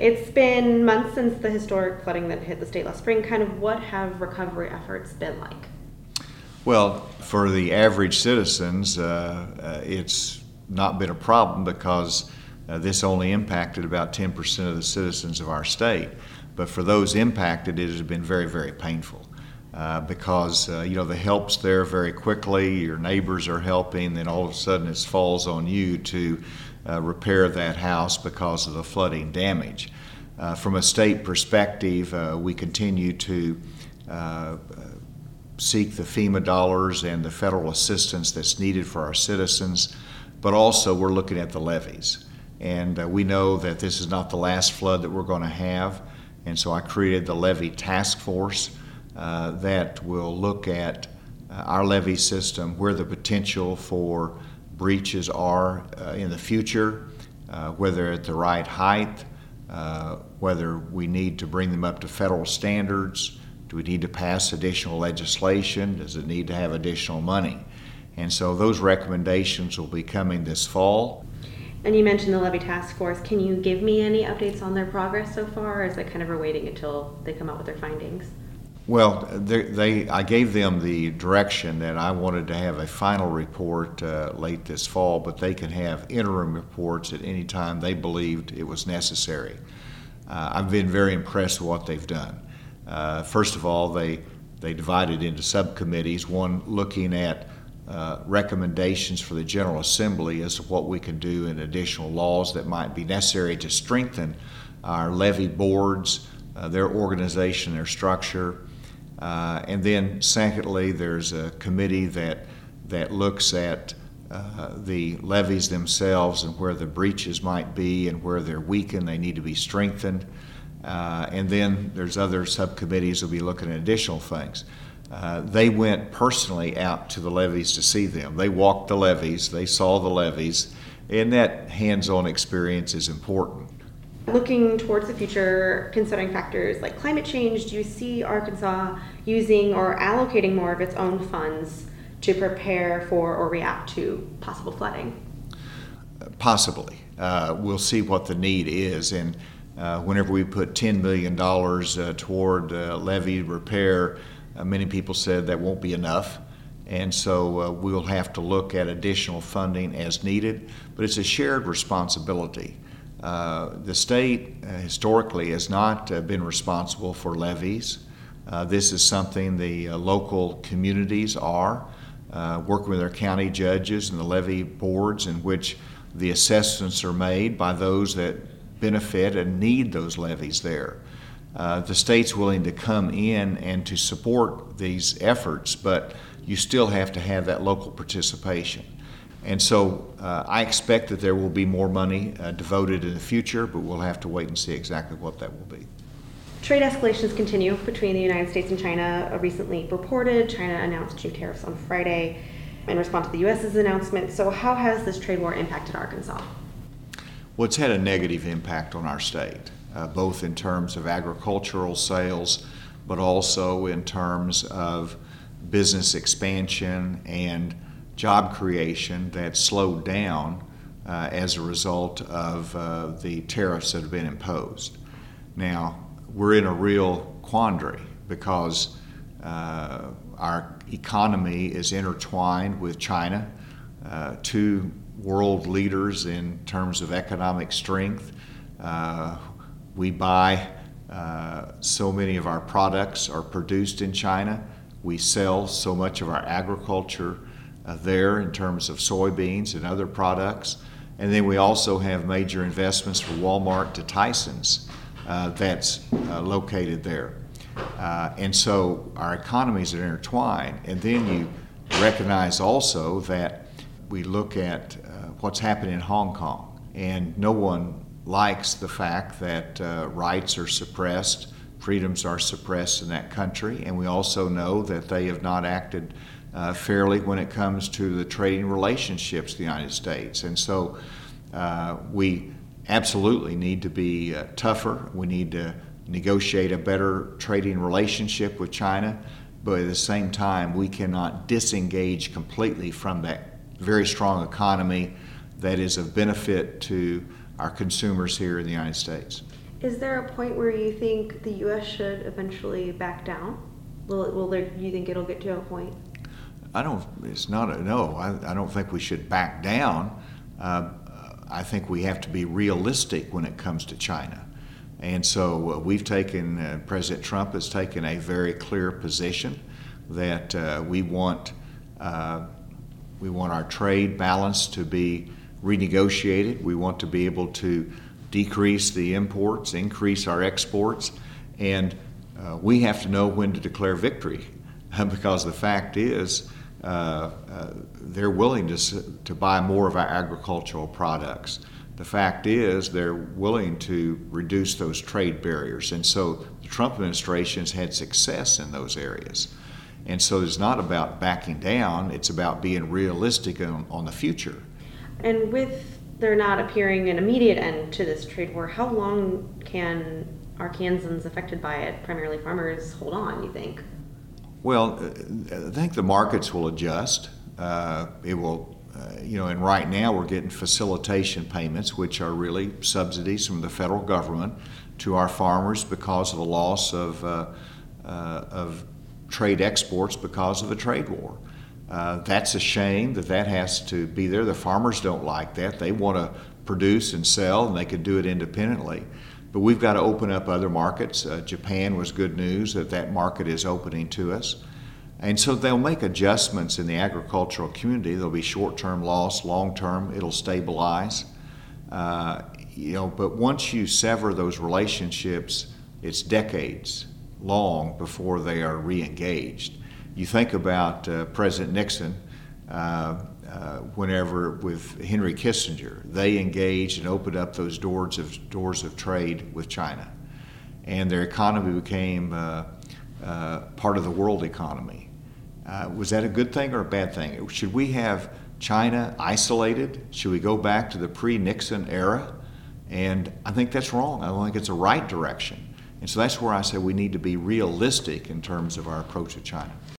It's been months since the historic flooding that hit the state last spring. Kind of what have recovery efforts been like? Well, for the average citizens, it's not been a problem because this only impacted about 10% of the citizens of our state. But for those impacted, it has been very, very painful because the help's there very quickly. Your neighbors are helping, then all of a sudden it falls on you to repair that house because of the flooding damage. From a state perspective, we continue to seek the FEMA dollars and the federal assistance that's needed for our citizens, but also we're looking at the levees. And we know that this is not the last flood that we're going to have, and so I created the levee task force that will look at our levee system, where the potential for breaches are in the future, whether at the right height, whether we need to bring them up to federal standards. Do we need to pass additional legislation? Does it need to have additional money? And so those recommendations will be coming this fall. And you mentioned the levee task force. Can you give me any updates on their progress so far, or is it kind of we're waiting until they come out with their findings? Well, I gave them the direction that I wanted to have a final report late this fall, but they can have interim reports at any time they believed it was necessary. I've been very impressed with what they've done. First of all, they divided into subcommittees, one looking at recommendations for the General Assembly as to what we can do in additional laws that might be necessary to strengthen our levee boards, their organization, their structure. And then secondly, there's a committee that looks at the levees themselves and where the breaches might be and where they're weakened, they need to be strengthened. And then there's other subcommittees that will be looking at additional things. They went personally out to the levees to see them. They walked the levees, they saw the levees, and that hands-on experience is important. Looking towards the future, considering factors like climate change, do you see Arkansas using or allocating more of its own funds to prepare for or react to possible flooding? Possibly. We'll see what the need is, and whenever we put $10 million toward levee repair, many people said that won't be enough, and so we'll have to look at additional funding as needed, but it's a shared responsibility. The state historically has not been responsible for levees. This is something the local communities are, working with their county judges and the levee boards, in which the assessments are made by those that benefit and need those levees there. The state's willing to come in and to support these efforts, but you still have to have that local participation. And so I expect that there will be more money devoted in the future, but we'll have to wait and see exactly what that will be. Trade escalations continue between the United States and China. Recently reported, China announced new tariffs on Friday in response to the U.S.'s announcement. So how has this trade war impacted Arkansas? Well, it's had a negative impact on our state, both in terms of agricultural sales, but also in terms of business expansion and job creation that slowed down as a result of the tariffs that have been imposed. Now, we're in a real quandary because our economy is intertwined with China, two world leaders in terms of economic strength. We buy so many of our products are produced in China. We sell so much of our agriculture there in terms of soybeans and other products. And then we also have major investments from Walmart to Tyson's that's located there. And so our economies are intertwined. And then you recognize also that we look at what's happening in Hong Kong. And no one likes the fact that rights are suppressed, freedoms are suppressed in that country. And we also know that they have not acted fairly when it comes to the trading relationships with the United States. And so we absolutely need to be tougher. We need to negotiate a better trading relationship with China, but at the same time, we cannot disengage completely from that very strong economy that is of benefit to our consumers here in the United States. Is there a point where you think the U.S. should eventually back down? You think it'll get to a point? It's not a no. I don't think we should back down. I think we have to be realistic when it comes to China. And so President Trump has taken a very clear position that we want our trade balance to be renegotiated. We want to be able to decrease the imports, increase our exports, and we have to know when to declare victory because the fact is they're willing to buy more of our agricultural products. The fact is they're willing to reduce those trade barriers, and so the Trump administration has had success in those areas. And so it's not about backing down, it's about being realistic on the future. And with there not appearing an immediate end to this trade war, how long can Arkansans affected by it, primarily farmers, hold on, you think? Well, I think the markets will adjust. It will, and right now we're getting facilitation payments, which are really subsidies from the federal government to our farmers because of the loss of trade exports because of the trade war. That's a shame that has to be there. The farmers don't like that. They want to produce and sell, and they can do it independently. But we've got to open up other markets. Japan was good news that market is opening to us. And so they'll make adjustments in the agricultural community. There'll be short-term loss, long-term it'll stabilize. But once you sever those relationships, it's decades long before they are re-engaged. You think about President Nixon, whenever with Henry Kissinger, they engaged and opened up those doors of trade with China. And their economy became part of the world economy. Was that a good thing or a bad thing? Should we have China isolated? Should we go back to the pre-Nixon era? And I think that's wrong. I don't think it's the right direction. And so that's where I say we need to be realistic in terms of our approach to China.